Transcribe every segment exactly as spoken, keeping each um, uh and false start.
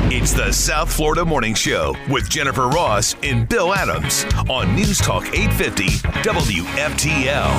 It's the South Florida Morning Show with Jennifer Ross and Bill Adams on News Talk eight fifty W F T L.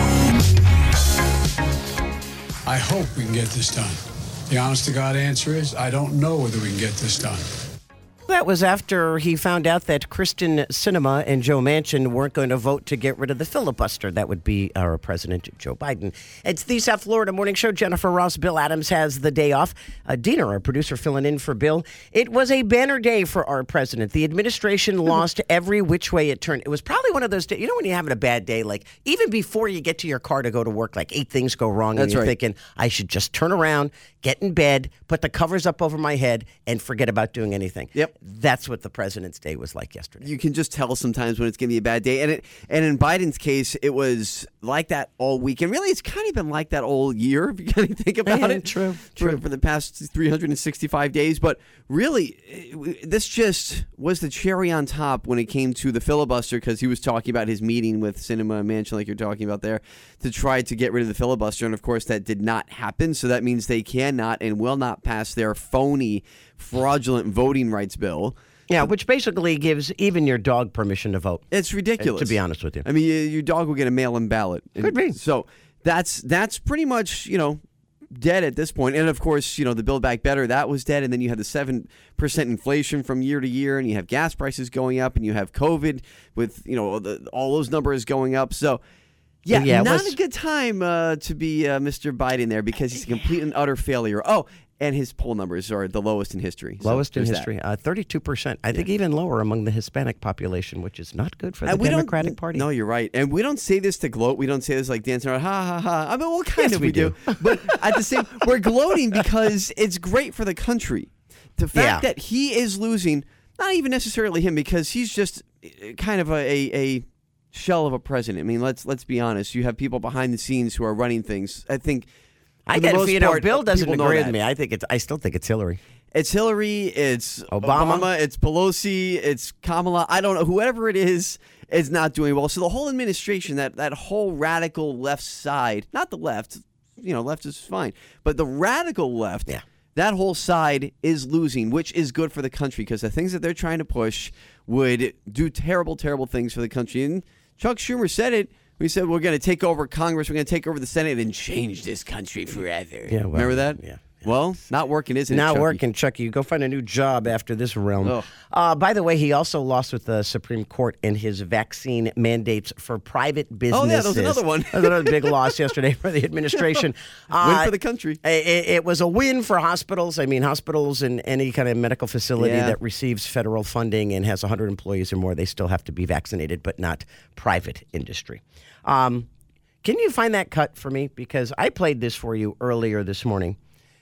I hope we can get this done. The honest to God answer is I don't know whether we can get this done. That was after he found out that Kristen Sinema and Joe Manchin weren't going to vote to get rid of the filibuster. That would be our President Joe Biden. It's the South Florida Morning Show. Jennifer Ross, Bill Adams has the day off. Uh, Dina, our producer, filling in for Bill. It was a banner day for our president. The administration lost every which way it turned. It was probably one of those days, you know, when you're having a bad day, like even before you get to your car to go to work, like eight things go wrong. That's and you're right. thinking, I should just turn around, get in bed, put the covers up over my head, and forget about doing anything. Yep. That's what the president's day was like yesterday. You can just tell sometimes when it's going to be a bad day. And it, and in Biden's case, it was like that all week. And really, it's kind of been like that all year, if you kind of think about Yeah, it. true, For, true. for the past three hundred sixty-five days. But really, it- this just was the cherry on top when it came to the filibuster, because he was talking about his meeting with Sinema and Manchin, like you're talking about there, to try to get rid of the filibuster. And, of course, that did not happen. So that means they cannot and will not pass their phony, fraudulent voting rights bill. Yeah, which basically gives even your dog permission to vote. It's ridiculous. To be honest with you. I mean, y- your dog will get a mail-in ballot. And Could be. So that's that's pretty much, you know, dead at this point. And, of course, you know, the Build Back Better, that was dead. And then you have the seven percent inflation from year to year, and you have gas prices going up, and you have COVID with, you know, the, all those numbers going up. So, yeah, Yeah, it not was- a good time uh, to be uh, Mister Biden there, because he's a complete and utter failure. Oh, and his poll numbers are the lowest in history. So Lowest in there's that. history, uh, thirty-two percent. I think even lower among the Hispanic population, which is not good for the And we don't- Democratic Party. No, you're right. And we don't say this to gloat. We don't say this like dancing around, ha, ha, ha. I mean, well, kind Yes, of we we do. But at the same, we're gloating because it's great for the country. The fact Yeah. that he is losing, not even necessarily him, because he's just uh, kind of a, a, a shell of a president. I mean, let's let's be honest. You have people behind the scenes who are running things. I think I for the get most you know, part, Bill doesn't people know agree with that. me. I think it's. I still think it's Hillary. It's Hillary, it's Obama. Obama. It's Pelosi, it's Kamala. I don't know. Whoever it is, is not doing well. So the whole administration, that, that whole radical left side, not the left, you know, left is fine, but the radical left, Yeah. that whole side is losing, which is good for the country, because the things that they're trying to push would do terrible, terrible things for the country. And Chuck Schumer said it. We said we're going to take over Congress, we're going to take over the Senate and change this country forever. Yeah, well, Remember that? yeah. Well, not working, is it? Not Chucky? working, Chucky. You go find a new job after this realm. Ugh. Uh, by the way, he also lost with the Supreme Court in his vaccine mandates for private businesses. Oh, yeah, that was another one. That was another big loss yesterday for the administration. Win for the country. It, it was a win for hospitals. I mean, hospitals and any kind of medical facility Yeah. that receives federal funding and has one hundred employees or more, they still have to be vaccinated, but not private industry. Um, can you find that cut for me? Because I played this for you earlier this morning,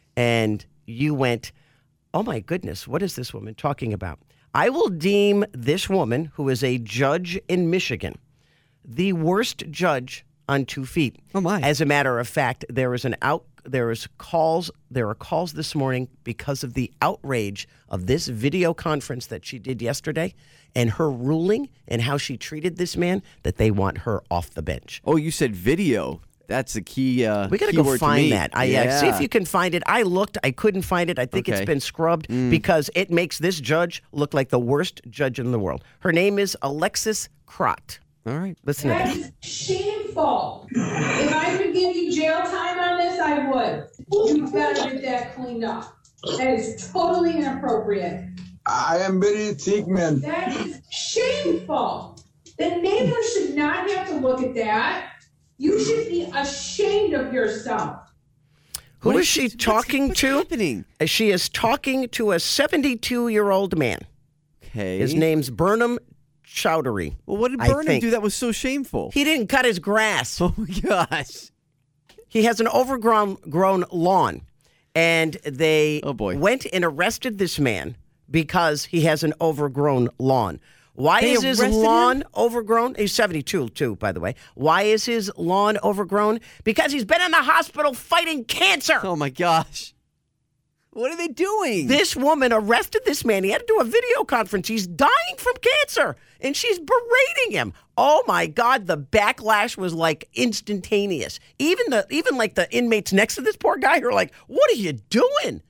and you went, oh my goodness, what is this woman talking about? I will deem this woman, who is a judge in Michigan, the worst judge on two feet. Oh, my. As a matter of fact, there is an out there is calls there are calls this morning because of the outrage of this video conference that she did yesterday and her ruling and how she treated this man, that they want her off the bench. Oh, you said video. That's the key. Uh, We got to key go word to find me. that. I yeah. uh, see if you can find it. I looked, I couldn't find it. I think Okay. it's been scrubbed because it makes this judge look like the worst judge in the world. Her name is Alexis Crott. All right. Listen to That this. is shameful. If I could give you jail time on this, I would. You better get that cleaned up. That is totally inappropriate. I am very sick, man. That is shameful. The neighbors should not have to look at that. You should be ashamed of yourself. Who What is she what's- talking what's to? happening? She is talking to a seventy-two-year-old man. Okay. His name's Burnham Chowdhury. Well, what did I Burnham think. do that was so shameful? He didn't cut his grass. Oh, my gosh. He has an overgrown grown lawn, and they Oh, boy. went and arrested this man because he has an overgrown lawn. Why They is his arrested lawn him? overgrown? He's seventy-two, too, by the way. Why is his lawn overgrown? Because he's been in the hospital fighting cancer. Oh, my gosh. What are they doing? This woman arrested this man. He had to do a video conference. He's dying from cancer, and she's berating him. Oh my God, the backlash was like instantaneous. Even the even like the inmates next to this poor guy are like, "What are you doing?"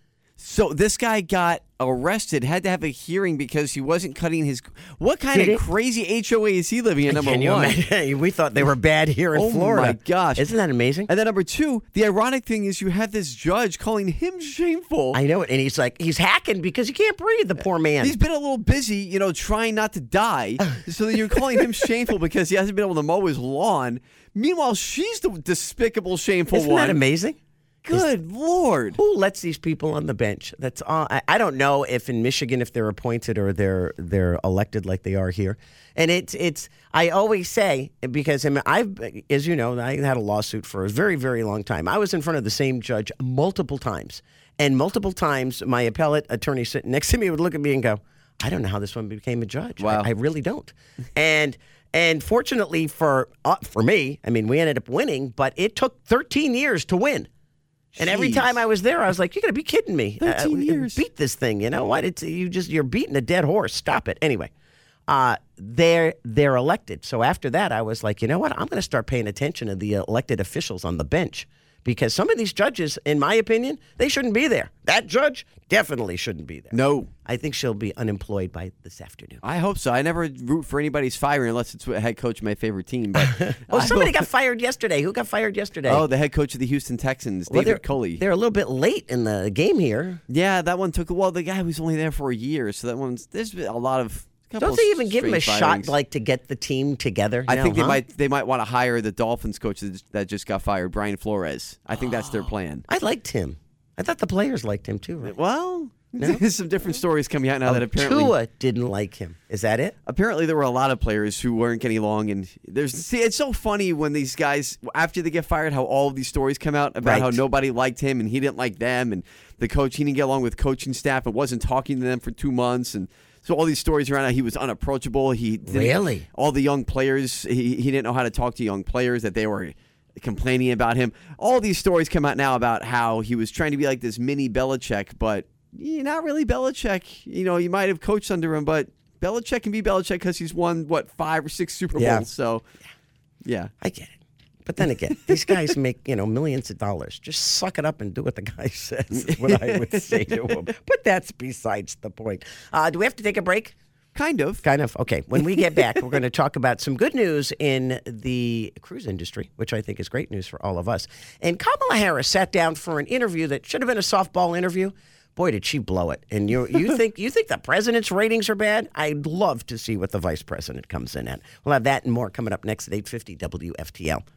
So this guy got arrested, had to have a hearing because he wasn't cutting his. What kind Did of it? crazy H O A is he living in? Number Can you one. imagine? We thought they were bad here in Oh, Florida. my gosh. Isn't that amazing? And then number two, the ironic thing is you have this judge calling him shameful. I know it. And he's like, he's hacking because he can't breathe, the poor man. He's been a little busy, you know, trying not to die. So then you're calling him shameful because he hasn't been able to mow his lawn. Meanwhile, she's the despicable, shameful Isn't one. that amazing? Good Lord. Who lets these people on the bench? That's all. I, I don't know if in Michigan if they're appointed or they're they're elected like they are here. And it's it's. I always say because I mean, I've as you know I had a lawsuit for a very very long time. I was in front of the same judge multiple times, and multiple times my appellate attorney sitting next to me would look at me and go, "I don't know how this one became a judge. Wow. I, I really don't." and and fortunately for uh, for me, I mean, we ended up winning, but it took thirteen years to win. And every Jeez. time I was there, I was like, "You're gonna be kidding me! thirteen years. Beat this thing, you know what? It's you just you're beating a dead horse. Stop it." Anyway, uh, they're they're elected. So after that, I was like, you know what? I'm gonna start paying attention to the elected officials on the bench because some of these judges, in my opinion, they shouldn't be there. That judge definitely shouldn't be there. No. I think she'll be unemployed by this afternoon. I hope so. I never root for anybody's firing unless it's a head coach of my favorite team. But Oh, I somebody hope- got fired yesterday. Who got fired yesterday? Oh, the head coach of the Houston Texans, Well, David they're, Culley. They're a little bit late in the game here. Yeah, that one took. Well, the guy was only there for a year, so that one's. There's been a lot of. couple Don't they even give him a strange shot, firings. like to get the team together? I now, think they huh? might. They might want to hire the Dolphins coach that just- that just got fired, Brian Flores. I think that's their plan. I liked him. I thought the players liked him too. Right? Well, there's some different stories coming out now that Oh, apparently. Tua didn't like him. Is that it? Apparently, there were a lot of players who weren't getting along, and there's see, it's so funny when these guys after they get fired, how all of these stories come out about Right. how nobody liked him and he didn't like them, and the coach he didn't get along with coaching staff and wasn't talking to them for two months, and so all these stories around how he was unapproachable. He didn't- Really? all the young players he he didn't know how to talk to young players, that they were complaining about him. All these stories come out now about how he was trying to be like this mini Belichick, but you're not really Belichick. You know, you might have coached under him, but Belichick can be Belichick because he's won, what, five or six Super Bowls. Yeah. So, yeah. I get it. But then again, these guys make, you know, millions of dollars. Just suck it up and do what the guy says, is what I would say to him. But that's besides the point. Uh, do we have to take a break? Kind of. Kind of. Okay. When we get back, we're going to talk about some good news in the cruise industry, which I think is great news for all of us. And Kamala Harris sat down for an interview that should have been a softball interview. Boy, did she blow it. And you you think you think the president's ratings are bad? I'd love to see what the vice president comes in at. We'll have that and more coming up next at eight fifty W F T L.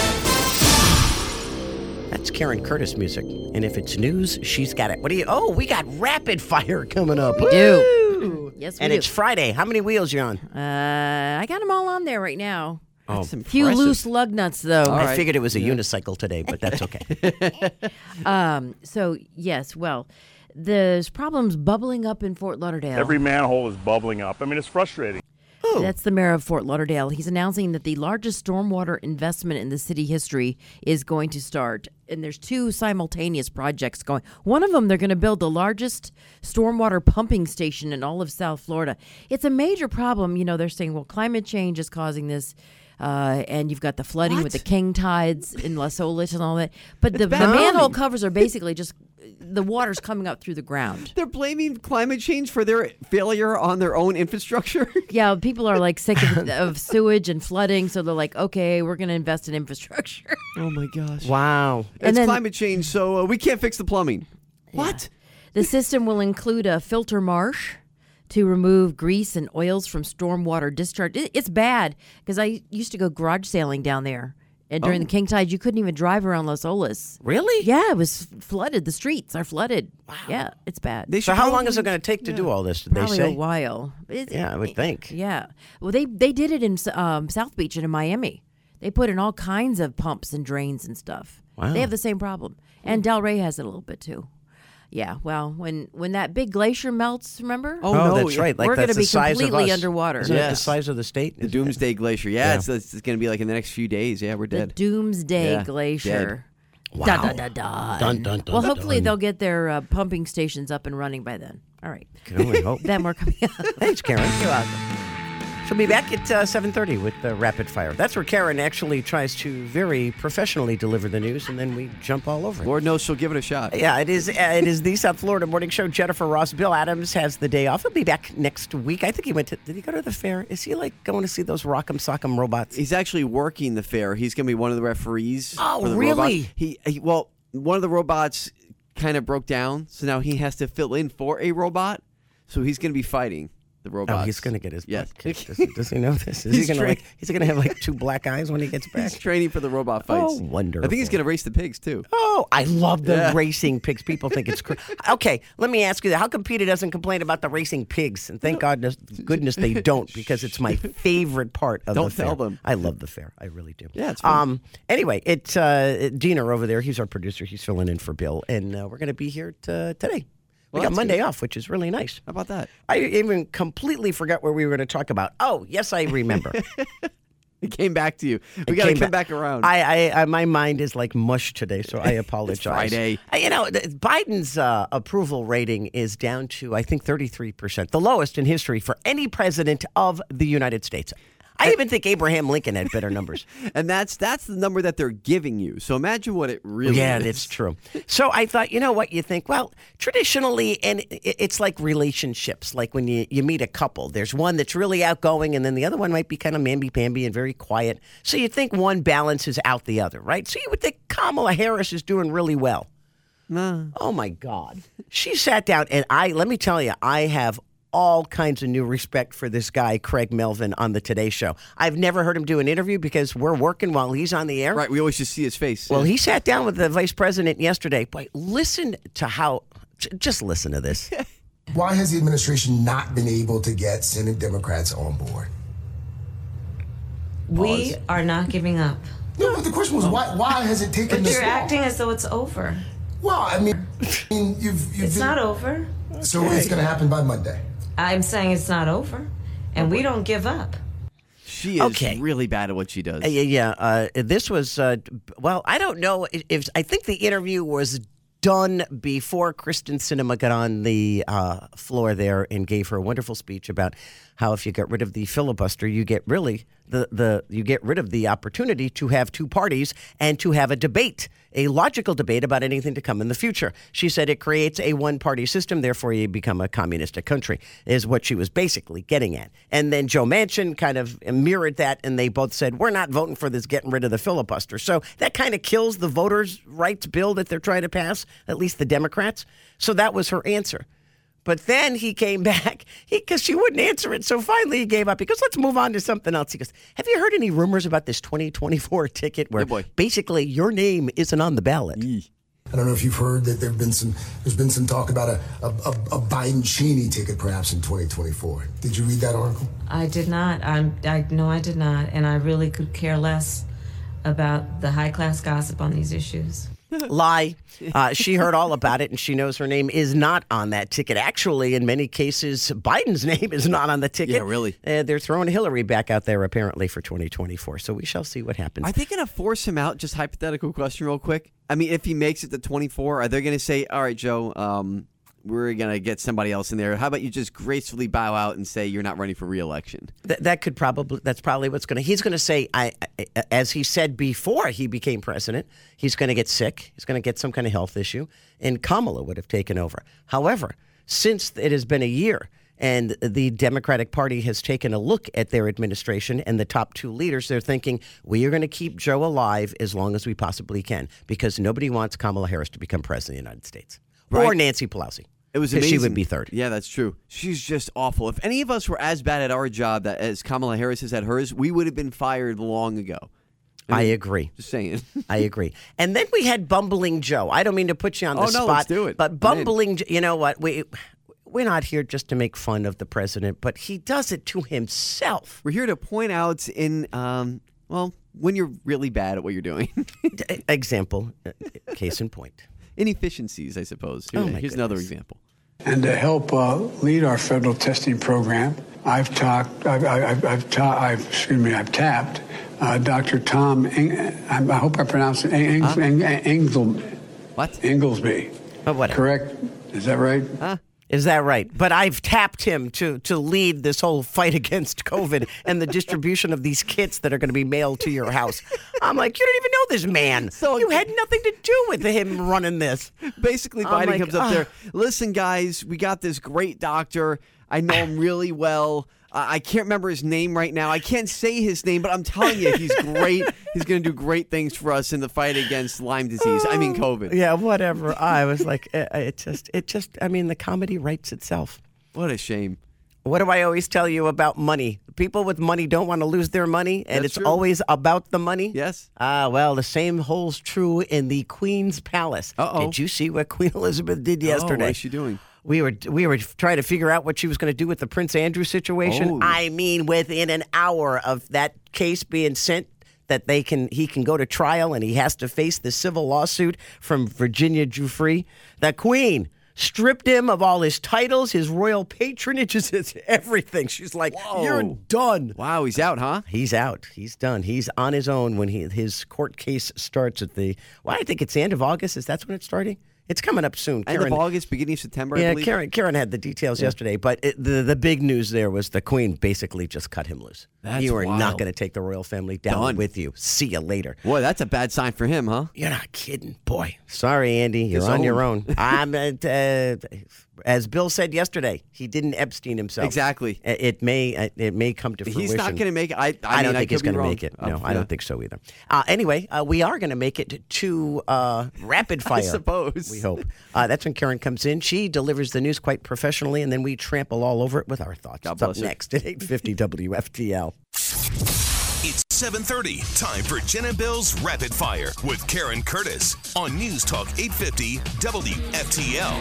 That's Karen Curtis music. And if it's news, she's got it. What do you Oh, we got rapid fire coming up. We do. Woo! Yes, we And do. it's Friday. How many wheels you on? Uh, I got them all on there right now. That's A few impressive. loose lug nuts, though. All I right. figured it was a unicycle today, but that's okay. Um, so, yes, well, there's problems bubbling up in Fort Lauderdale. Every manhole is bubbling up. I mean, it's frustrating. That's the mayor of Fort Lauderdale. He's announcing that the largest stormwater investment in the city history is going to start. And there's two simultaneous projects going. One of them, they're going to build the largest stormwater pumping station in all of South Florida. It's a major problem. You know, they're saying, well, climate change is causing this. Uh, and you've got the flooding What? with the king tides in Las Olas and all that. But the, the bad manhole timing. covers are basically just the water's coming up through the ground. They're blaming climate change for their failure on their own infrastructure. Yeah, people are like sick of, of sewage and flooding, so they're like, okay, we're going to invest in infrastructure. Oh, my gosh. Wow. It's And then- climate change, so uh, we can't fix the plumbing. What? The system will include a filter marsh to remove grease and oils from stormwater discharge. It, it's bad because I used to go garage sailing down there. And during the king tide, you couldn't even drive around Las Olas. Really? Yeah, it was flooded. The streets are flooded. Wow. Yeah, it's bad. They So should how long probably- is it going to take to do all this, did they Probably say? a while. It's- Yeah, I would think. Yeah. Well, they they did it in um, South Beach and in Miami. They put in all kinds of pumps and drains and stuff. Wow. They have the same problem. And Delray has it a little bit too. Yeah. Well, when when that big glacier melts, remember? Oh, Oh, no. that's right. Like We're that's gonna the be size of completely us. underwater. Isn't it the Yes. size of the state? The Doomsday Glacier. Yeah, Yeah. It's, it's going to be like in the next few days. Yeah, we're The dead. Doomsday Yeah, Glacier. Wow. Da, da, da, da. Dun, dun, dun, Well, hopefully dun. they'll get their uh, pumping stations up and running by then. All right. Can only hope. Then we're coming up. Thanks, Karen. You're welcome. She'll be back at uh, seven thirty with uh, Rapid Fire. That's where Karen actually tries to very professionally deliver the news, and then we jump all over it. Lord knows she'll give it a shot. Yeah, it is uh, It is the South Florida Morning Show. Jennifer Ross. Bill Adams has the day off. He'll be back next week. I think he went to, did he go to the fair? Is he like going to see those Rock'em Sock'em robots? He's actually working the fair. He's going to be one of the referees. Oh, for the really? robots. He, he Well, one of the robots kind of broke down, so now he has to fill in for a robot. So he's going to be fighting the robots. Oh, he's going to get his Yes. butt kicked. Does he, does he know this? Is He's he going to tra- like, he's going to have like two black eyes when he gets back? He's training for the robot fights. Oh, wonderful. I think he's going to race the pigs, too. Oh, I love the Yeah. racing pigs. People think it's crazy. Okay, let me ask you that. How come Peter doesn't complain about the racing pigs? And thank goodness, goodness they don't, because it's my favorite part of Don't the fair. tell them. I love the fair. I really do. Yeah, it's fun. Um. Anyway, it's uh, Diener over there. He's our producer. He's filling in for Bill, and uh, we're going to be here t- today. We Well, got that's Monday good. off, which is really nice. How about that? I even completely forgot what we were going to talk about. Oh, yes, I remember. It came back to you. We It got to came come back, around. I, I, I, my mind is like mush today, so I apologize. Friday. Uh, You know, th- Biden's uh, approval rating is down to, I think, thirty-three percent, the lowest in history for any president of the United States. I even think Abraham Lincoln had better numbers. And that's that's the number that they're giving you. So imagine what it really Yeah, is. that's true. So I thought, you know what, you think, well, traditionally, and i- it's like relationships, like when you, you meet a couple, there's one that's really outgoing, and then the other one might be kind of mamby-pamby and very quiet. So you think one balances out the other, right? So you would think Kamala Harris is doing really well. Nah. Oh, my God. She sat down, and I, let me tell you, I have all kinds of new respect for this guy, Craig Melvin, on the Today Show. I've never heard him do an interview because we're working while he's on the air. Right, we always just see his face. Well, Yeah. he sat down with the vice president yesterday. Boy, listen to how, j- just listen to this. Why has the administration not been able to get Senate Democrats on board? We are not giving up. No, but the question was why? Why has it taken But this you're long? acting as though it's over. Well, I mean, I mean you've, you've It's been, not over. So it's going to happen by Monday. I'm saying it's not over, and we don't give up. She is Okay. really bad at what she does. Uh, yeah, yeah. Uh, this was, uh, well, I don't know if, if, I think the interview was done before Kristen Sinema got on the uh, floor there and gave her a wonderful speech about how if you get rid of the filibuster, you get really the, the you get rid of the opportunity to have two parties and to have a debate, a logical debate about anything to come in the future. She said it creates a one-party system, therefore you become a communistic country, is what she was basically getting at. And then Joe Manchin kind of mirrored that, and they both said, we're not voting for this getting rid of the filibuster. So that kind of kills the voters' rights bill that they're trying to pass, at least the Democrats. So that was her answer. But then he came back because she wouldn't answer it. So finally he gave up. He goes, let's move on to something else. He goes, have you heard any rumors about this twenty twenty-four ticket where Yeah, boy. basically your name isn't on the ballot? I don't know if you've heard that there've been some. There's been some talk about a a, a, a Biden-Cheney ticket perhaps in twenty twenty-four. Did you read that article? I did not. I'm. I no, I did not, and I really could care less about the high-class gossip on these issues. Lie. Uh, she heard all about it, and she knows her name is not on that ticket. Actually, in many cases, Biden's name is not on the ticket. Yeah, really. Uh, they're throwing Hillary back out there, apparently, for twenty twenty-four. So we shall see what happens. Are they going to force him out? Just hypothetical question, real quick. I mean, if he makes it to twenty-four, are they going to say, all right, Joe, um, we're going to get somebody else in there? How about you just gracefully bow out and say you're not running for re-election? Th- that could probably, that's probably what's going to, he's going to say, I, I, as he said before he became president, he's going to get sick. He's going to get some kind of health issue, and Kamala would have taken over. However, since it has been a year and the Democratic Party has taken a look at their administration and the top two leaders, they're thinking, we are going to keep Joe alive as long as we possibly can because nobody wants Kamala Harris to become president of the United States. Or Right. Nancy Pelosi. It was 'Cause amazing. she would be third. Yeah, that's true. She's just awful. If any of us were as bad at our job that as Kamala Harris is at hers, we would have been fired long ago. I, I mean, agree. Just saying. I agree. And then we had Bumbling Joe. I don't mean to put you on the Oh, no, spot. let's do it. But I'm in. Bumbling, Jo- you know what? We, we're not here just to make fun of the president, but he does it to himself. We're here to point out in, um, well, when you're really bad at what you're doing. D- Example, uh, case in point. Inefficiencies, I suppose. Here- Oh, my here's another goodness. example. And to help uh, lead our federal testing program, I've talked, I've, I've, I've, ta- I've excuse me, I've tapped uh, Doctor Tom. Eng- I hope I pronounce it. Eng- Huh? Eng- Eng- Engel- What? Inglesby. Oh, whatever. Correct? Is that right? Huh? Is that right? But I've tapped him to to lead this whole fight against COVID and the distribution of these kits that are going to be mailed to your house. I'm like, you don't even know this man. So you had nothing to do with him running this. Basically, I'm Biden like, comes up "Ugh." there. Listen, guys, we got this great doctor. I know him really well. Uh, I can't remember his name right now. I can't say his name, but I'm telling you, he's great. He's going to do great things for us in the fight against Lyme disease. I mean, COVID. Yeah, whatever. I was like, it, it just, it just. I mean, the comedy writes itself. What a shame. What do I always tell you about money? People with money don't want to lose their money, and That's it's true. always about the money. Yes. Ah, well, the same holds true in the Queen's Palace. Uh-oh. Did you see what Queen Elizabeth did yesterday? Oh, what is she doing? We were we were trying to figure out what she was going to do with the Prince Andrew situation. Oh. I mean, within an hour of that case being sent, that they can he can go to trial and he has to face the civil lawsuit from Virginia Giuffre. The Queen stripped him of all his titles, his royal patronages, his everything. She's like, Whoa. "You're done." Wow, he's out, huh? He's out. He's done. He's on his own when he his court case starts at the. Well, I think it's the end of August. Is that when it's starting? It's coming up soon. End Karen, of August, beginning of September, I yeah, believe. Karen. Karen had the details yesterday, but it, the the big news there was the Queen basically just cut him loose. That's you are not wild. going to take the royal family down Done. with you. See you later. Boy, that's a bad sign for him, huh? You're not kidding, boy. Sorry, Andy. You're on Disowned. your own. I'm uh, uh, as Bill said yesterday. He didn't Epstein himself. Exactly. It, it may uh, it may come to fruition. He's not going to make it. I, I, I, mean, don't I think could he's be going to wrong. make it. Uh, No, I yeah. don't think so either. Uh, anyway, uh, we are going to make it to uh, rapid fire. I suppose. We hope. Uh, that's when Karen comes in. She delivers the news quite professionally, and then we trample all over it with our thoughts. God It's up bless her. next at eight fifty W F T L. It's seven thirty. Time for Jen and Bill's Rapid Fire with Karen Curtis on News Talk eight fifty W F T L.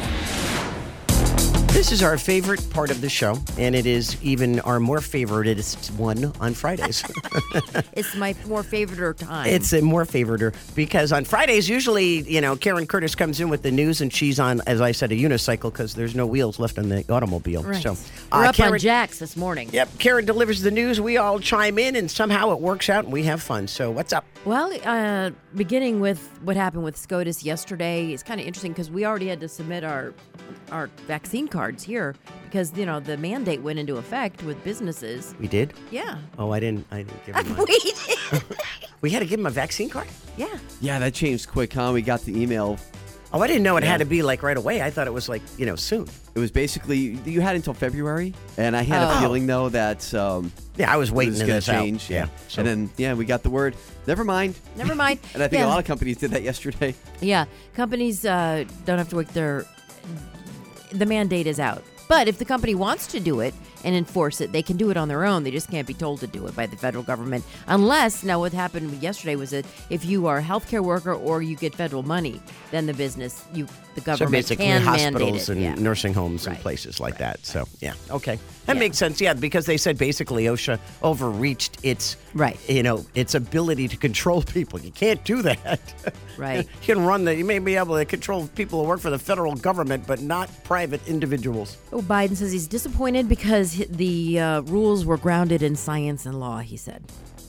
This is our favorite part of the show, and it is even our more favoritist one on Fridays. It's my more favorite time. It's a more favoriter because on Fridays, usually, you know, Karen Curtis comes in with the news and she's on, as I said, a unicycle because there's no wheels left on the automobile. right. So, We're uh, up Karen, on Jax this morning. Yep, Karen delivers the news. We all chime in and somehow it works out and we have fun. So what's up? Well, uh, beginning with what happened with SCOTUS yesterday, it's kind of interesting because we already had to submit our our vaccine cards here because, you know, the mandate went into effect with businesses. We did? Yeah. Oh, I didn't. I didn't give him mine. we did. We had to give him a vaccine card? Yeah. Yeah, that changed quick, huh? We got the email. Oh, I didn't know it Yeah. had to be like right away. I thought it was like, you know, soon. It was basically, you had until February. And I had Oh. a feeling, though, that um, Yeah, I was it waiting was to going this to out. change. Yeah. So, And then, yeah, we got the word. Never mind. Never mind. And I think Yeah. a lot of companies did that yesterday. Yeah, companies uh, don't have to wait their. The mandate is out. But if the company wants to do it and enforce it, they can do it on their own. They just can't be told to do it by the federal government. Unless, now what happened yesterday was that if you are a healthcare worker or you get federal money, then the business, you the so government basically can mandate hospitals it. and Yeah. nursing homes and Right. places like that. So, yeah. Okay. That Yeah. makes sense. Yeah, because they said basically OSHA overreached its, Right. you know, its ability to control people. You can't do that. Right. You can run the, you may be able to control people who work for the federal government, but not private individuals. Oh, Biden says he's disappointed because hi- the uh, rules were grounded in science and law, he said.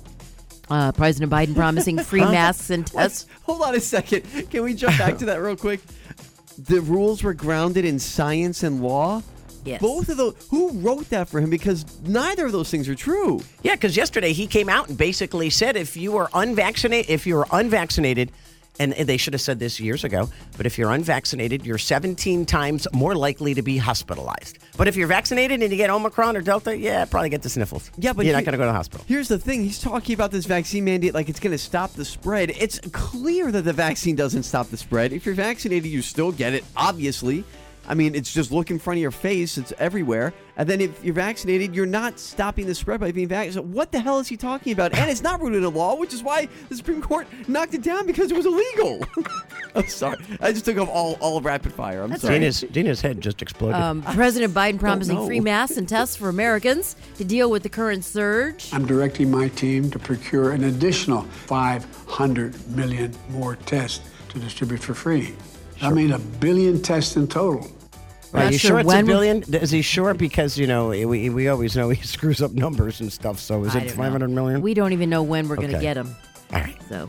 Uh, President Biden promising free masks and tests. Hold on a second. Can we jump back to that real quick? The rules were grounded in science and law? Yes. Both of those. Who wrote that for him? Because neither of those things are true. Yeah, because yesterday he came out and basically said if you were unvaccinated, if you were unvaccinated, and they should have said this years ago, but if you're unvaccinated, you're seventeen times more likely to be hospitalized. But if you're vaccinated and you get Omicron or Delta, yeah, probably get the sniffles. Yeah, but you're he- not going to go to the hospital. Here's the thing. He's talking about this vaccine mandate like it's going to stop the spread. It's clear that the vaccine doesn't stop the spread. If you're vaccinated, you still get it, obviously. I mean, it's just look in front of your face. It's everywhere. And then if you're vaccinated, you're not stopping the spread by being vaccinated. So what the hell is he talking about? And it's not rooted in law, which is why the Supreme Court knocked it down because it was illegal. I'm sorry. I just took off all, all of rapid fire. I'm sorry. Dina's, Dina's head just exploded. Um, President Biden promising know. free masks and tests for Americans to deal with the current surge. I'm directing my team to procure an additional five hundred million more tests to distribute for free. I mean, a billion tests in total. Are Not you sure sure it's a when we- billion? Is he sure? Because, you know, we, we always know he screws up numbers and stuff. So is I it don't know. five hundred million? We don't even know when we're going to Okay. get them. All right. So,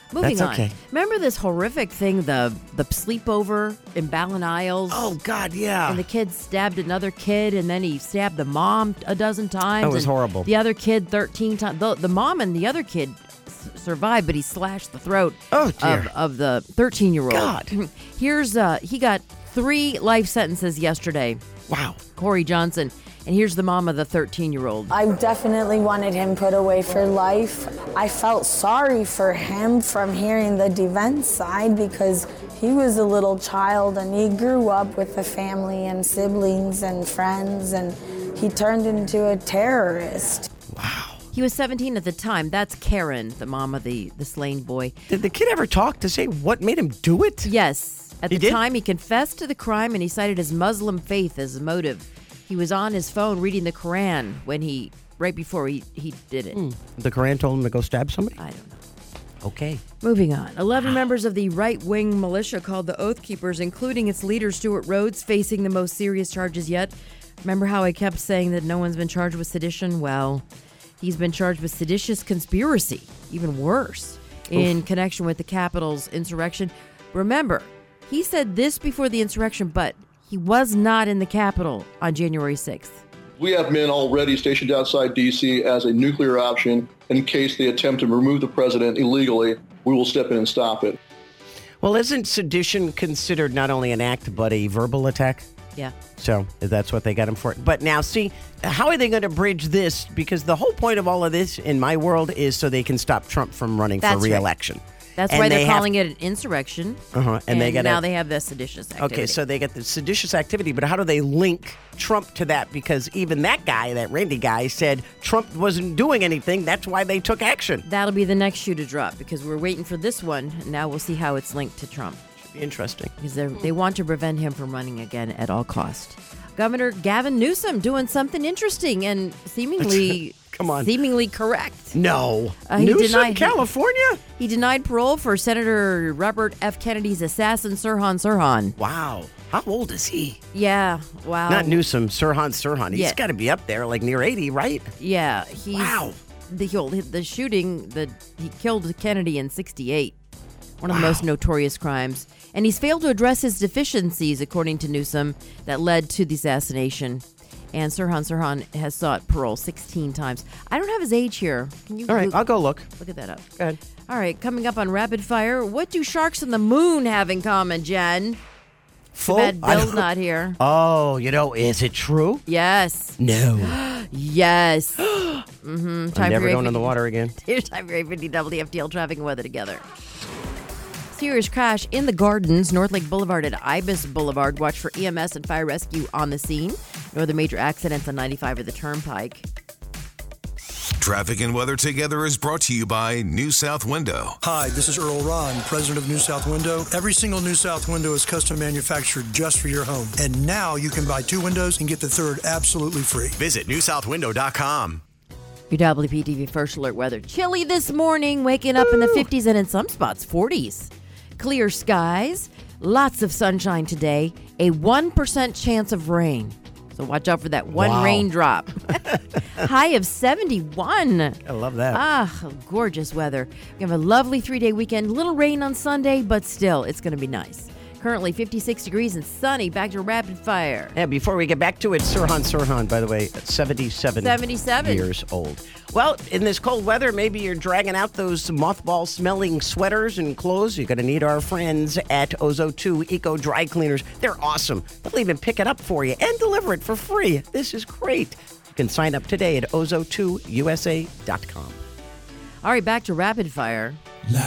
Moving That's on. okay. Remember this horrific thing, the the sleepover in Ballin Isles? Oh, God, yeah. And the kid stabbed another kid, and then he stabbed the mom a dozen times. That was and horrible. The other kid thirteen times. The, the mom and the other kid s- survived, but he slashed the throat Oh, dear. of, of the thirteen-year-old. God. Here's, uh, he got three life sentences yesterday. Wow. Corey Johnson. And here's the mom of the thirteen-year-old. I definitely wanted him put away for life. I felt sorry for him from hearing the defense side because he was a little child and he grew up with a family and siblings and friends, and he turned into a terrorist. Wow. He was seventeen at the time. That's Karen, the mom of the, the slain boy. Did the kid ever talk to say what made him do it? Yes. At He the did? time, he confessed to the crime and he cited his Muslim faith as a motive. He was on his phone reading the Quran when he, right before he, he did it. Hmm. The Quran told him to go stab somebody? I don't know. Okay. Moving on. eleven members of the right-wing militia called the Oath Keepers, including its leader, Stuart Rhodes, facing the most serious charges yet. Remember how I kept saying that no one's been charged with sedition? Well, he's been charged with seditious conspiracy, even worse, in Oof. connection with the Capitol's insurrection. Remember, he said this before the insurrection, but he was not in the Capitol on January sixth. We have men already stationed outside D C as a nuclear option. In case they attempt to remove the president illegally, we will step in and stop it. Well, isn't sedition considered not only an act, but a verbal attack? Yeah. So that's what they got him for. But now, see, how are they going to bridge this? Because the whole point of all of this in my world is so they can stop Trump from running That's for right. re-election. That's And why they're they have- calling it an insurrection. Uh-huh. And, And, they got now they have the seditious activity. Okay, so they get the seditious activity, but how do they link Trump to that? Because even that guy, that Randy guy, said Trump wasn't doing anything. That's why they took action. That'll be the next shoe to drop because we're waiting for this one. Now we'll see how it's linked to Trump. Should be interesting. Because they're- they want to prevent him from running again at all cost. Governor Gavin Newsom doing something interesting and seemingly Come on. seemingly correct. No. Uh, he Newsom, denied- California? He denied parole for Senator Robert F. Kennedy's assassin, Sirhan Sirhan. Wow. How old is he? Yeah, wow. Not Newsom, Sirhan Sirhan. He's Yeah. got to be up there, like near eighty, right? Yeah, he's Wow. the the shooting. The he killed Kennedy in sixty-eight. One of the Wow. most notorious crimes, and he's failed to address his deficiencies, according to Newsom, that led to the assassination. And Sirhan Sirhan has sought parole sixteen times. I don't have his age here. Can you? All right, look, I'll go look. look at that up. Go ahead. All right, coming up on Rapid Fire, what do sharks and the moon have in common, Jen? Full? Bad I Bill's don't- not here. Oh, you know, is it true? Yes. No. Yes. mm-hmm. I'm Time never for going in A F D the water again. Here's time for A F D W F T L traffic and weather together. Serious crash in the Gardens, North Lake Boulevard at Ibis Boulevard. Watch for E M S and fire rescue on the scene. No other major accidents on ninety-five or the Turnpike. Traffic and weather together is brought to you by New South Window. Hi, this is Earl Ron, president of New South Window. Every single New South window is custom manufactured just for your home. And now you can buy two windows and get the third absolutely free. Visit new south window dot com. Your W P T V First Alert weather. Chilly this morning, waking up in the fifties and in some spots forties. Clear skies, lots of sunshine today, a one percent chance of rain. So watch out for that one Wow. raindrop. High of seventy-one. I love that. Ah, gorgeous weather. We have a lovely three-day weekend. Little rain on Sunday, but still, it's going to be nice. Currently fifty-six degrees and sunny. Back to rapid fire. Yeah, before we get back to it, Sirhan Sirhan, by the way, seventy-seven, seventy-seven years old. Well, in this cold weather, maybe you're dragging out those mothball-smelling sweaters and clothes. You're going to need our friends at Ozo two Eco Dry Cleaners. They're awesome. They'll even pick it up for you and deliver it for free. This is great. You can sign up today at ozo two u s a dot com. All right, back to rapid fire. La,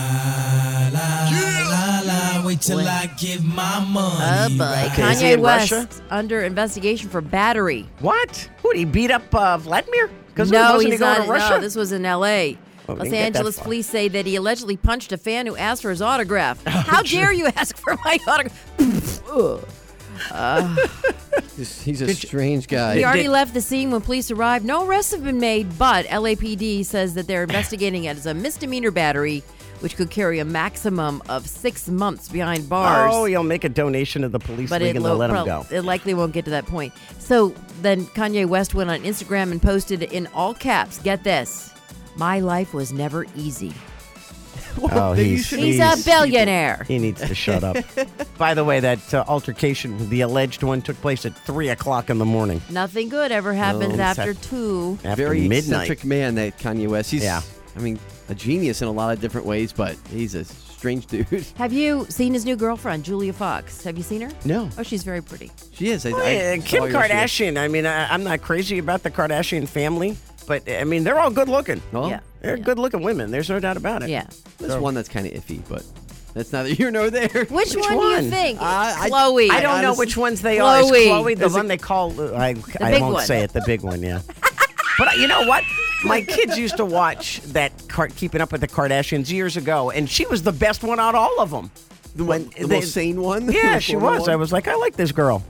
la, la, la, wait till I give my money. Oh, boy. right. Okay, is he Kanye in West Russia? under investigation for battery. What? Who, did he beat up uh, Vladimir? Because No, wasn't he's he going not. to Russia? No, this was in L A. Oh, we Los didn't get that Angeles far. police say that he allegedly punched a fan who asked for his autograph. How dare you ask for my autograph? Ugh. Uh, He's, he's a strange guy. he already left the scene when police arrived. No arrests have been made, but L A P D says that they're investigating it as a misdemeanor battery, which could carry a maximum of six months behind bars. Oh, you'll make a donation to the police But league it, and they'll lo- let him prob- go. it likely won't get to that point. So then Kanye West went on Instagram and posted in all caps, get this, my life was never easy. Oh, Maybe you he's, should- He's a billionaire. He needs to shut up. By the way, that uh, altercation, the alleged one, took place at three o'clock in the morning. Nothing good ever happens No. after two. After Very midnight. eccentric man, that Kanye West. He's, Yeah. I mean, a genius in a lot of different ways, but he's a strange dude. Have you seen his new girlfriend, Julia Fox? Have you seen her? No. Oh, she's very pretty. She is. I, Oh, I yeah, saw Kim her yesterday. Kardashian. I mean, I, I'm not crazy about the Kardashian family, but I mean, they're all good looking. Oh, Yeah. They're good looking women. There's no doubt about it. Yeah. There's So- one that's kind of iffy, but that's neither here nor there. Which, Which one, do one? you think? Uh, I- Chloe. I don't know honestly- which ones they are. Is Chloe. Chloe, the Is it- one they call, uh, I, I big won't one. say it, the big one, yeah. But uh, you know what? My kids used to watch that Car- Keeping Up with the Kardashians years ago, and she was the best one out of all of them. The, When one, the they- most sane one? Yeah, The she former was. one? I was like, I like this girl.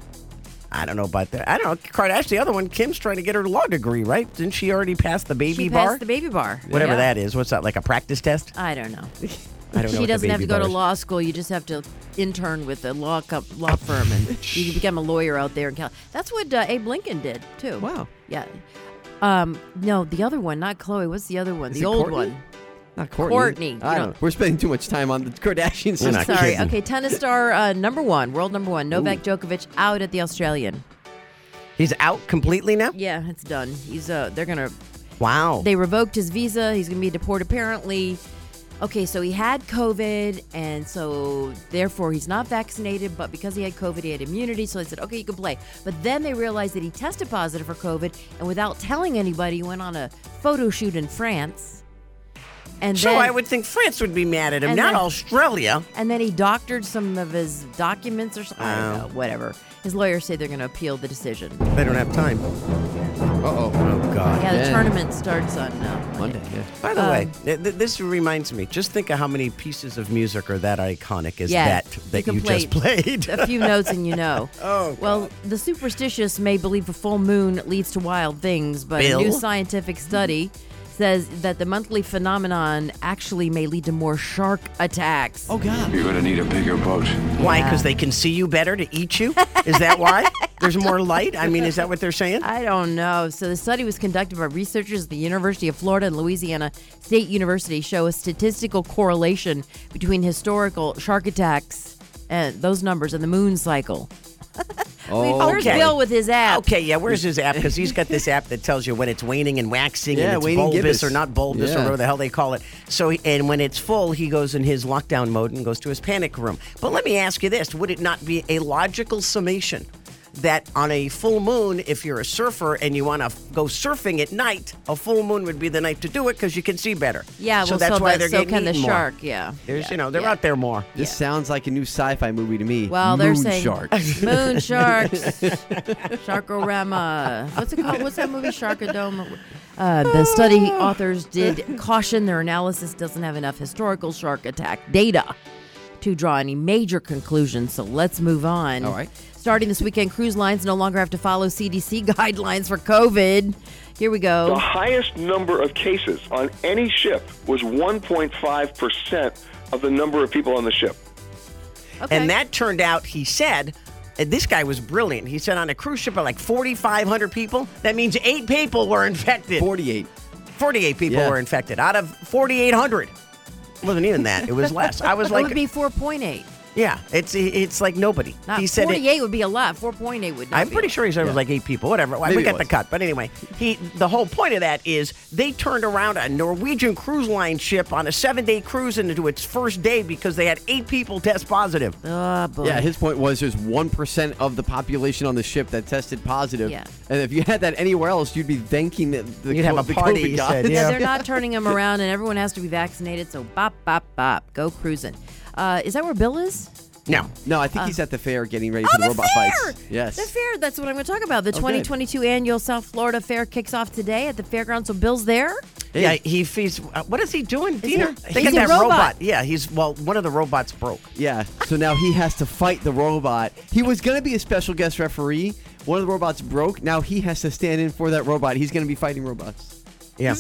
I don't know about that. I don't know. Kardashian, the other one, Kim's trying to get her law degree, right? Didn't she already pass the baby she bar? passed the baby bar. Whatever Yeah. that is. What's that, like a practice test? I don't know. I don't know. She what the doesn't have baby to go bar to is. law school. You just have to intern with a law co- law firm, and you can become a lawyer out there in Cal. That's what uh, Abe Lincoln did too. Wow. Yeah. Um, no, the other one, not Chloe. What's the other one? Is the it old Courtney? one. Not Courtney. Courtney. I You don't. know- We're spending too much time on the Kardashians. We're not Sorry. kidding. Okay, tennis star uh, number one, world number one, Novak Djokovic, out at the Australian. He's out completely now? Yeah, it's done. He's uh, they're gonna. Wow. They revoked his visa. He's gonna be deported. Apparently, okay, so he had COVID, and so therefore he's not vaccinated. But because he had COVID, he had immunity. So they said, okay, you can play. But then they realized that he tested positive for COVID, and without telling anybody, he went on a photo shoot in France. And so then, I would think France would be mad at him, and not then- Australia. And then he doctored some of his documents or something. I don't know, whatever. His lawyers say they're going to appeal the decision. They don't have time. Uh-oh. Oh, God. Yeah, the Yeah. tournament starts on uh, Monday, yeah. By the Um, way, th- th- this reminds me. Just think of how many pieces of music are that iconic as Yeah, that that you can you, just play played. a few notes and you know. Oh, well, the superstitious may believe a full moon leads to wild things, but Bill? a new scientific study says that the monthly phenomenon actually may lead to more shark attacks. Oh, God. You're gonna need a bigger boat. Why? Yeah. Because they can see you better to eat you? Is that why? There's more light? I mean, is that what they're saying? I don't know. So the study was conducted by researchers at the University of Florida and Louisiana State University, show a statistical correlation between historical shark attacks and those numbers and the moon cycle. Oh, Wait, where's okay. Bill with his app? Okay, yeah, where's his app? Because he's got this app that tells you when it's waning and waxing Yeah, and it's waning bulbous gibbous. or not bulbous or Yeah. whatever the hell they call it. So, he- and when it's full, he goes in his lockdown mode and goes to his panic room. But let me ask you this. Would it not be a logical summation that on a full moon, if you're a surfer and you want to go surfing at night, a full moon would be the night to do it because you can see better. Yeah, so well, that's so why that- they're so getting can the eaten more. shark, yeah. There's, Yeah, you know, they're yeah. out there more. This sounds like a new sci-fi movie to me. Well, they're Moon saying Sharks. moon sharks, Sharkorama. What's it called? What's that movie? Sharkadome. Uh, the study authors did caution their analysis doesn't have enough historical shark attack data to draw any major conclusions. So let's move on. All right. Starting this weekend, cruise lines no longer have to follow C D C guidelines for COVID. Here we The go. highest number of cases on any ship was one point five percent of the number of people on the ship. Okay. And that turned out, he said, and this guy was brilliant. He said on a cruise ship of like forty-five hundred people, that means eight people were infected. forty-eight. forty-eight people Yeah. were infected out of forty-eight hundred. It wasn't even that. It was less. I was it like, would be four point eight. yeah, it's it's like nobody. Not he said it, forty-eight would be a lot. four point eight would not I'm be pretty a sure he said it was Yeah. like eight people, whatever. Well, Maybe we it got the was. cut. But anyway, he the whole point of that is they turned around a Norwegian cruise line ship on a seven-day cruise into its first day because they had eight people test positive. Oh, boy. Yeah, his point was there's one percent of the population on the ship that tested positive. Yeah. And if you had that anywhere else, you'd be thanking the, the, You'd have co- a the party, COVID he gods. said, Yeah, Yeah. they're not turning them around, and everyone has to be vaccinated. So bop, bop, bop, go cruising. Uh, is that where Bill is? No. No, I think he's at the fair getting ready Oh, for the, the robot fair! fights. Yes. The fair. That's what I'm going to talk about. The Oh, good. twenty twenty-two annual South Florida Fair kicks off today at the fairground. So Bill's there. Yeah, he feeds. Uh, what is he doing, Dina? he- He got he's a that robot. Yeah, he's well. One of the robots broke. Yeah, so now he has to fight the robot. He was going to be a special guest referee. One of the robots broke. Now he has to stand in for that robot. He's going to be fighting robots. Yeah.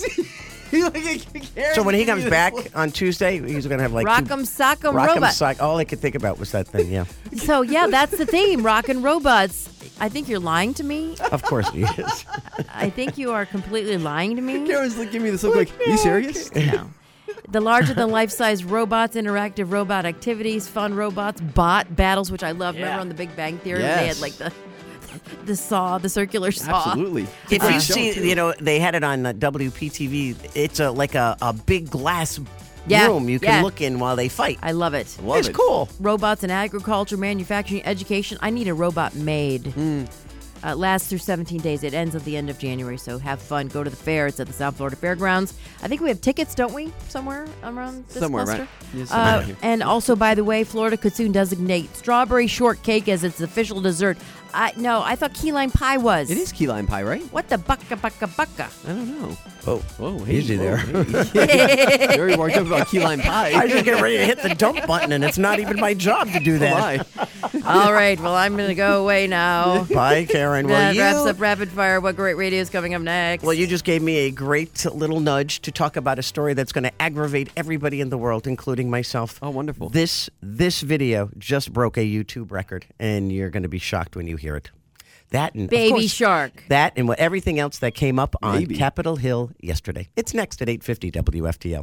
So when he comes back on Tuesday, he's going to have like two- Rock'em Sock'em Rock'em Robot. Sock. All I could think about was that thing. Yeah, So yeah, that's the theme. Rockin' robots. I think you're lying to me. of course he is. I think you are completely lying to me. Karen's giving me this look like, are you serious? No. The larger-than-life-size robots, interactive robot activities, fun robots, bot battles, which I love. Yeah. Remember on The Big Bang Theory? Yes. They had like the the saw, the circular saw. Absolutely. If Uh, you see, you know, they had it on uh, W P T V. It's a like a, a big glass Yeah, room you can yeah. look in while they fight. I love it. Love it's it. cool. Robots in agriculture, manufacturing, education. I need a robot made. Uh, lasts through seventeen days. It ends at the end of January, so have fun. Go to the fair. It's at the South Florida Fairgrounds. I think we have tickets, don't we? Somewhere around this Somewhere, cluster? right? Yes, Uh, somewhere here. and also, by the way, Florida could soon designate strawberry shortcake as its official dessert. I No, I thought key lime pie was. It is key lime pie, right? What the bucka bucka bucka? I don't know. Oh, Whoa, hey, easy whoa, there. hey. Very worked up about key lime pie. I just get ready to hit the dump button, and it's not even my job to do that. Oh, my. All right, well, I'm going to go away now. Bye, Karen. Well, That you, wraps up Rapid Fire. What great radio is coming up next? well, you just gave me a great little nudge to talk about a story that's going to aggravate everybody in the world, including myself. Oh, wonderful. This this video just broke a YouTube record, and you're going to be shocked when you hear it. That and of Baby course, Shark. That and what everything else that came up on Maybe. Capitol Hill yesterday. It's next at eight fifty W F T L.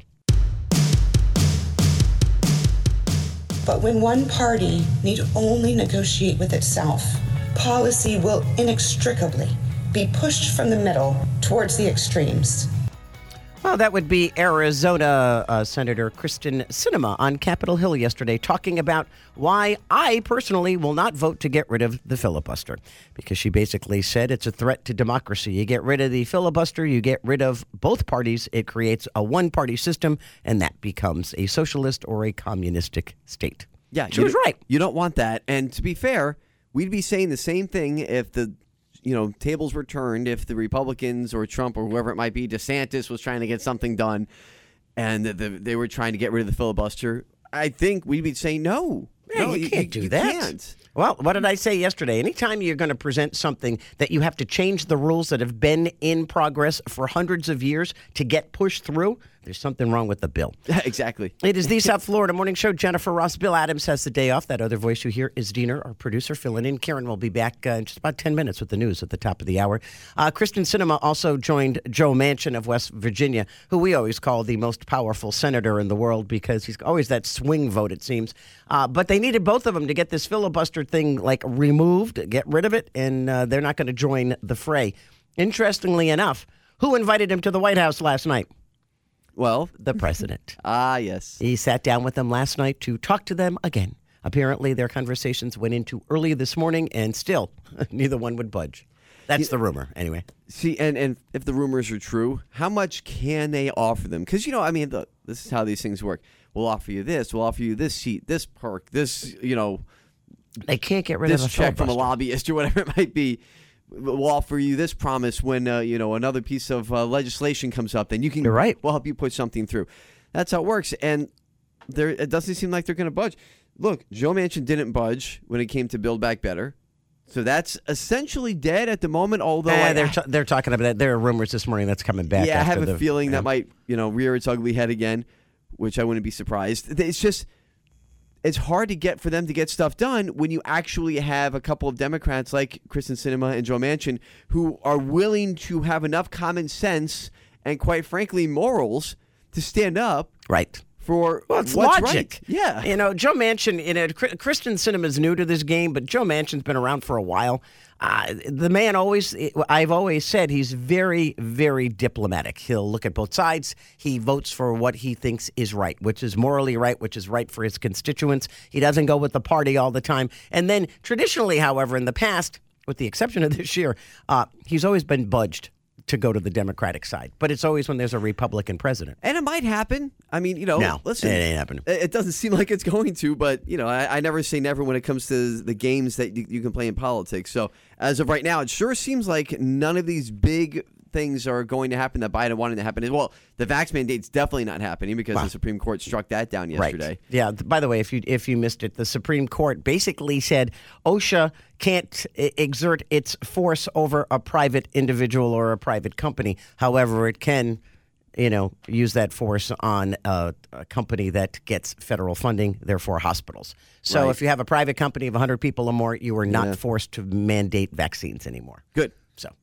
But when one party need only negotiate with itself, policy will inextricably be pushed from the middle towards the extremes. Well, that would be Arizona uh, Senator Kristen Sinema on Capitol Hill yesterday talking about why I personally will not vote to get rid of the filibuster. Because she basically said it's a threat to democracy. You get rid of the filibuster, you get rid of both parties, it creates a one-party system, and that becomes a socialist or a communistic state. Yeah, She you was don't- right. You don't want that. And to be fair, we'd be saying the same thing if the you know tables were turned, if the Republicans or Trump or whoever it might be, DeSantis was trying to get something done, and the, the, they were trying to get rid of the filibuster. I think we'd be saying no. Yeah, no, you can't do you that. Can't. Well, what did I say yesterday? Anytime you're going to present something that you have to change the rules that have been in progress for hundreds of years to get pushed through, there's something wrong with the bill. Exactly. It is the South Florida Morning Show. Jennifer Ross. Bill Adams has the day off. That other voice you hear is Diener, our producer, filling in. Karen will be back uh, in just about ten minutes with the news at the top of the hour. Uh, Kristen Sinema also joined Joe Manchin of West Virginia, who we always call the most powerful senator in the world because he's always that swing vote, it seems. Uh, but they needed both of them to get this filibuster thing like removed, get rid of it, and uh, they're not going to join the fray. Interestingly enough, who invited him to the White House last night? Well, the president. Ah, yes. He sat down with them last night to talk to them again. Apparently, their conversations went into early this morning, and still, neither one would budge. That's the rumor, anyway. See, and, and if the rumors are true, how much can they offer them? Because, you know, I mean, the, this is how these things work. We'll offer you this. We'll offer you this seat, this perk, this, you know. They can't get rid this of a check from a filibuster. lobbyist or whatever it might be. We'll offer you this promise when, uh, you know, another piece of uh, legislation comes up. Then you can, You're right. We'll help you put something through. That's how it works. And there, it doesn't seem like they're going to budge. Look, Joe Manchin didn't budge when it came to Build Back Better. So that's essentially dead at the moment, although Eh, I, they're, t- they're talking about that. There are rumors this morning that's coming back. yeah, I after have a the, feeling yeah. that might, you know, rear its ugly head again, which I wouldn't be surprised. It's just, it's hard to get for them to get stuff done when you actually have a couple of Democrats like Kristen Sinema and Joe Manchin who are willing to have enough common sense and, quite frankly, morals to stand up. Right. For well, it's what's logic. Right. Yeah. You know, Joe Manchin, you know, Kristen Sinema's new to this game, but Joe Manchin's been around for a while. Uh, the man always, I've always said he's very, very diplomatic. He'll look at both sides. He votes for what he thinks is right, which is morally right, which is right for his constituents. He doesn't go with the party all the time. And then traditionally, however, in the past, with the exception of this year, uh, he's always been budged to go to the Democratic side. But it's always when there's a Republican president. And it might happen. I mean, you know, no, listen. it ain't happening. It doesn't seem like it's going to, but, you know, I, I never say never when it comes to the games that you, you can play in politics. So as of right now, it sure seems like none of these big things are going to happen that Biden wanted to happen. Well, the vax mandate's definitely not happening because wow. the Supreme Court struck that down yesterday. Right. Yeah. By the way, if you if you missed it, the Supreme Court basically said OSHA can't exert its force over a private individual or a private company. However, it can, you know, use that force on a, a company that gets federal funding, therefore hospitals. So right. if you have a private company of one hundred people or more, you are not yeah. forced to mandate vaccines anymore. Good. So.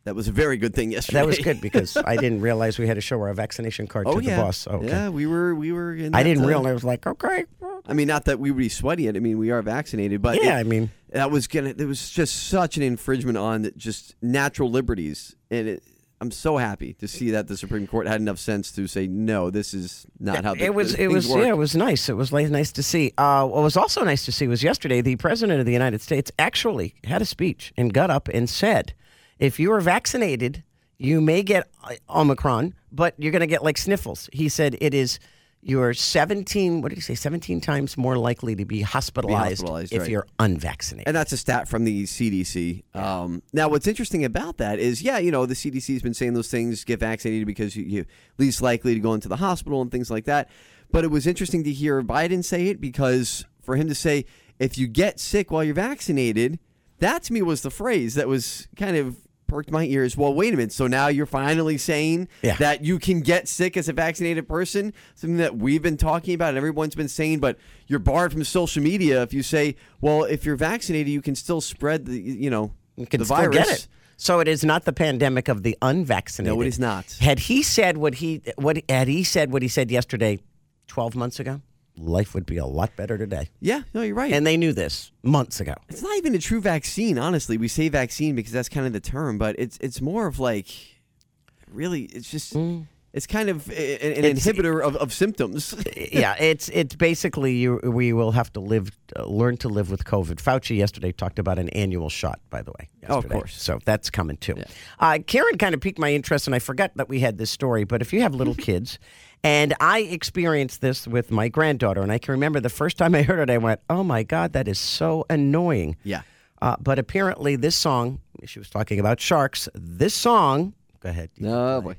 That was a very good thing yesterday. That was good because I didn't realize we had to show our vaccination card oh, to yeah. the boss. Okay. Yeah, we were we were. In I that, didn't uh, realize. I was like, okay. I mean, not that we would be sweaty it. I mean, we are vaccinated, but yeah, it, I mean, that was gonna. There was just such an infringement on just natural liberties, and it, I'm so happy to see that the Supreme Court had enough sense to say no. This is not how the, it was. the It was. work. Yeah, it was nice. It was like, nice to see. Uh, what was also nice to see was yesterday the president of the United States actually had a speech and got up and said, "If you are vaccinated, you may get Omicron, but you're going to get like sniffles." He said it is. You're seventeen, what did he say, seventeen times more likely to be hospitalized, Be hospitalized if right. you're unvaccinated. And that's a stat from the C D C. Yeah. Um, now, what's interesting about that is, yeah, you know, the C D C has been saying those things, get vaccinated because you, you're least likely to go into the hospital and things like that. But it was interesting to hear Biden say it because for him to say, if you get sick while you're vaccinated, that to me was the phrase that was kind of perked my ears. Well, wait a minute. So now you're finally saying yeah. that you can get sick as a vaccinated person, something that we've been talking about and everyone's been saying, but you're barred from social media if you say, well, if you're vaccinated, you can still spread the, you know, you can the still virus. Get it. So it is not the pandemic of the unvaccinated. No, it is not. Had he said what he what had he said what he said yesterday, twelve months ago, life would be a lot better today. Yeah, no, you're right. And they knew this months ago. It's not even a true vaccine, honestly. We say vaccine because that's kind of the term, but it's it's more of like, really, it's just, mm. it's kind of a, an it's, inhibitor of, of symptoms. yeah, it's it's basically you. We will have to live, uh, learn to live with COVID. Fauci yesterday talked about an annual shot, by the way. Yesterday. Oh, of course. So that's coming too. Yeah. Uh, Karen kind of piqued my interest, and I forgot that we had this story, but if you have little kids, and I experienced this with my granddaughter, and I can remember the first time I heard it, I went, oh my God, that is so annoying. Yeah. Uh, but apparently this song, she was talking about sharks, this song, go ahead. No, boy.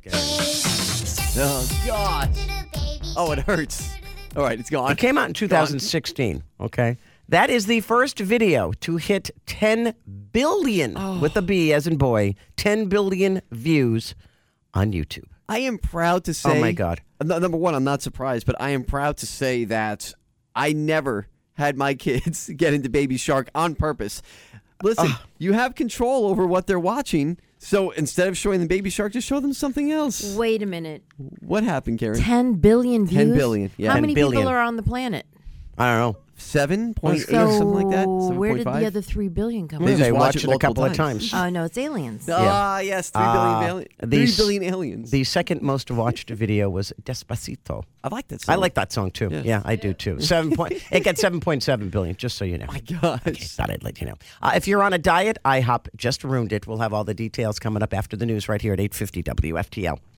Oh, God. Oh, it hurts. All right, it's gone. It came out in two thousand sixteen, okay? That is the first video to hit ten billion, oh. with a B as in boy, ten billion views on YouTube. I am proud to say. Oh, my God. Number one, I'm not surprised, but I am proud to say that I never had my kids get into Baby Shark on purpose. Listen, uh, you have control over what they're watching, so instead of showing them Baby Shark, just show them something else. Wait a minute. What happened, Karen? ten billion views? ten billion, yeah. How many billion. people are on the planet? I don't know. seven point eight so or something like that? where did the other three billion come They, from? they watch watch it it a couple multiple of times. Oh, no, it's aliens. Ah, yeah. yes, three billion, uh, ali- the, three billion aliens. The second most watched video was Despacito. I like that song. I like that song, too. Yeah, yeah I do, too. Seven point. It got seven point seven billion, just so you know. My gosh. Okay, thought I'd let you know. Uh, if you're on a diet, IHOP just ruined it. We'll have all the details coming up after the news right here at eight fifty W F T L.